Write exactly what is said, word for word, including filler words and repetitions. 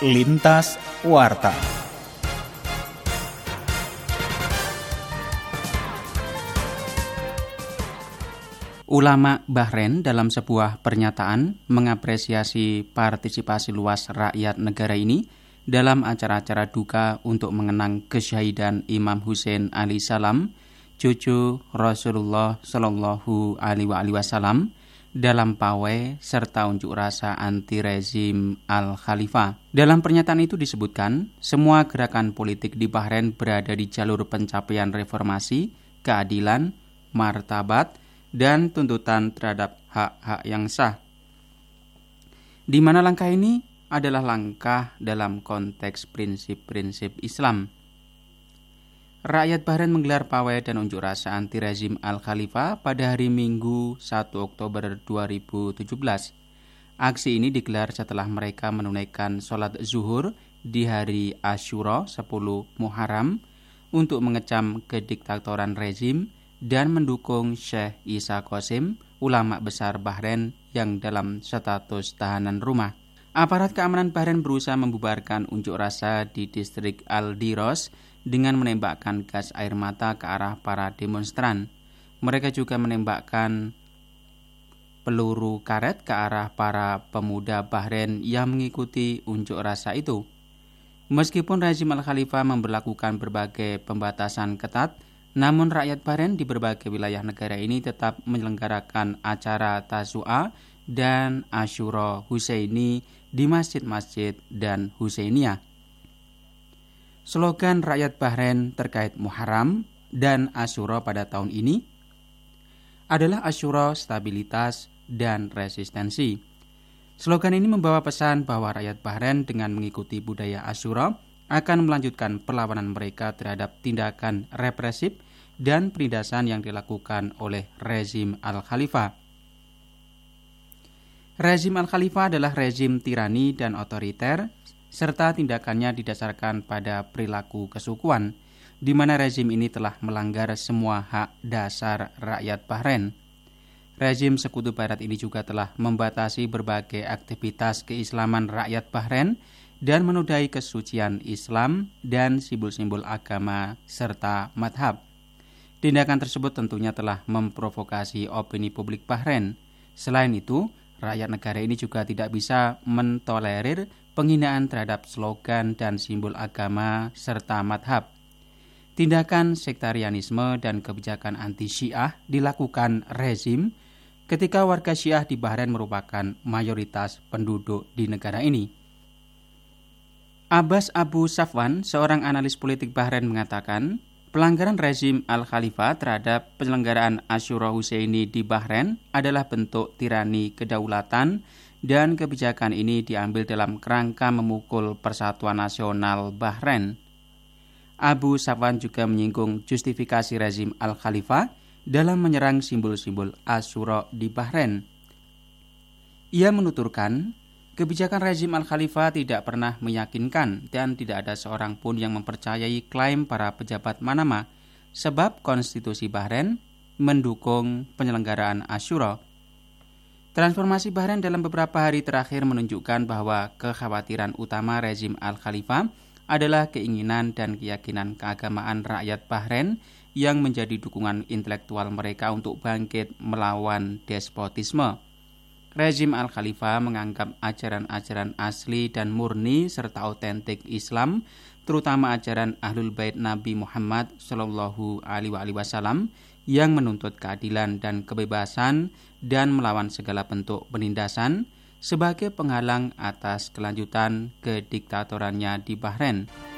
Lintas Warta. Ulama Bahrain dalam sebuah pernyataan mengapresiasi partisipasi luas rakyat negara ini dalam acara-acara duka untuk mengenang kesyahidan Imam Hussein alaihissalam, cucu Rasulullah Shallallahu Alaihi Wasallam, dalam pawai serta unjuk rasa anti rezim Al-Khalifah. Dalam pernyataan itu disebutkan, semua gerakan politik di Bahrain berada di jalur pencapaian reformasi, keadilan, martabat, dan tuntutan terhadap hak-hak yang sah. Di mana langkah ini adalah langkah dalam konteks prinsip-prinsip Islam. Rakyat Bahrain menggelar pawai dan unjuk rasa anti rezim Al-Khalifah pada hari Minggu satu Oktober dua ribu tujuh belas. Aksi ini digelar setelah mereka menunaikan sholat zuhur di hari Asyura sepuluh Muharram untuk mengecam kediktatoran rezim dan mendukung Syekh Isa Qasim, ulama besar Bahrain yang dalam status tahanan rumah. Aparat keamanan Bahrain berusaha membubarkan unjuk rasa di distrik Al-Diros dengan menembakkan gas air mata ke arah para demonstran. Mereka juga menembakkan peluru karet ke arah para pemuda Bahrain yang mengikuti unjuk rasa itu. Meskipun rezim Al-Khalifah memberlakukan berbagai pembatasan ketat, namun rakyat Bahrain di berbagai wilayah negara ini tetap menyelenggarakan acara Tasu'a dan Asyura Husaini di masjid-masjid dan Husainiyah. Slogan rakyat Bahrain terkait Muharram dan Asyura pada tahun ini adalah Asyura stabilitas dan resistensi. Slogan ini membawa pesan bahwa rakyat Bahrain dengan mengikuti budaya Asyura akan melanjutkan perlawanan mereka terhadap tindakan represif dan penindasan yang dilakukan oleh rezim Al-Khalifah. Rezim Al-Khalifah adalah rezim tirani dan otoriter, serta tindakannya didasarkan pada perilaku kesukuan, di mana rezim ini telah melanggar semua hak dasar rakyat Bahrain. Rezim Sekutu Barat ini juga telah membatasi berbagai aktivitas keislaman rakyat Bahrain dan menodai kesucian Islam dan simbol-simbol agama serta madhab. Tindakan tersebut tentunya telah memprovokasi opini publik Bahrain. Selain itu, rakyat negara ini juga tidak bisa mentolerir penghinaan terhadap slogan dan simbol agama serta madhab. Tindakan sektarianisme dan kebijakan anti-Syiah dilakukan rezim ketika warga Syiah di Bahrain merupakan mayoritas penduduk di negara ini. Abbas Abu Safwan, seorang analis politik Bahrain, mengatakan pelanggaran rezim Al-Khalifah terhadap penyelenggaraan Asyura Husaini di Bahrain adalah bentuk tirani kedaulatan dan kebijakan ini diambil dalam kerangka memukul persatuan nasional Bahrain. Abu Safwan juga menyinggung justifikasi rezim Al-Khalifah dalam menyerang simbol-simbol Asyura di Bahrain. Ia menuturkan, kebijakan rezim Al-Khalifah tidak pernah meyakinkan dan tidak ada seorang pun yang mempercayai klaim para pejabat Manama, sebab konstitusi Bahrain mendukung penyelenggaraan Asyura. Transformasi Bahrain dalam beberapa hari terakhir menunjukkan bahwa kekhawatiran utama rezim Al-Khalifah adalah keinginan dan keyakinan keagamaan rakyat Bahrain yang menjadi dukungan intelektual mereka untuk bangkit melawan despotisme. Rezim Al-Khalifah menganggap ajaran-ajaran asli dan murni serta autentik Islam, terutama ajaran Ahlul Bait Nabi Muhammad Shallallahu Alaihi Wasallam yang menuntut keadilan dan kebebasan dan melawan segala bentuk penindasan sebagai penghalang atas kelanjutan kediktatorannya di Bahrain.